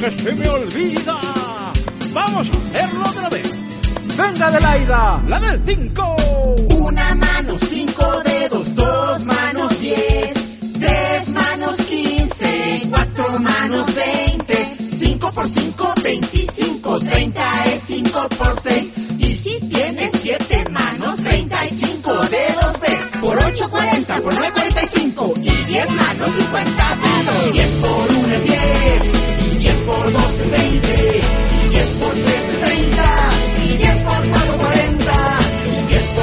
que se me olvida. Vamos a hacerlo otra vez. Venga, Adelaida, la del 5. Una mano, 5 dedos, 2 manos, 10, 3 manos, 15, 4 manos, 20, 5 por 5, 25, 30 es 5 por 6. Y si tienes 7 manos, 35 dedos ves. Por 8, 40, por 9, 45. Y 10 manos, 50 dedos. 10 por